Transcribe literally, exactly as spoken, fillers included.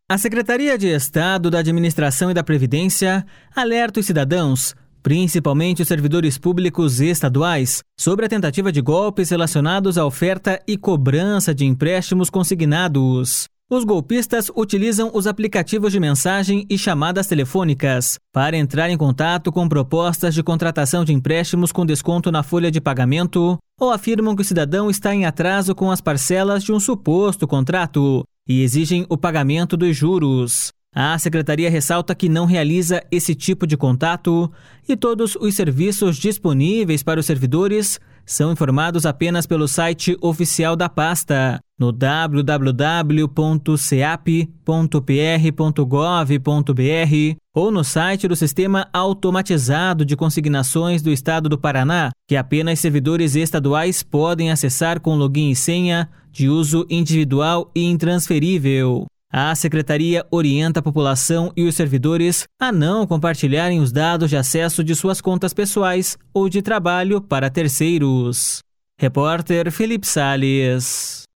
A Secretaria de Estado da Administração e da Previdência alerta os cidadãos, principalmente os servidores públicos estaduais, sobre a tentativa de golpes relacionados à oferta e cobrança de empréstimos consignados. Os golpistas utilizam os aplicativos de mensagem e chamadas telefônicas para entrar em contato com propostas de contratação de empréstimos com desconto na folha de pagamento ou afirmam que o cidadão está em atraso com as parcelas de um suposto contrato e exigem o pagamento dos juros. A Secretaria ressalta que não realiza esse tipo de contato e todos os serviços disponíveis para os servidores são informados apenas pelo site oficial da pasta, no w w w ponto ceap ponto p r ponto gov ponto b r ou no site do Sistema Automatizado de Consignações do Estado do Paraná, que apenas servidores estaduais podem acessar com login e senha de uso individual e intransferível. A Secretaria orienta a população e os servidores a não compartilharem os dados de acesso de suas contas pessoais ou de trabalho para terceiros. Repórter Felipe Salles.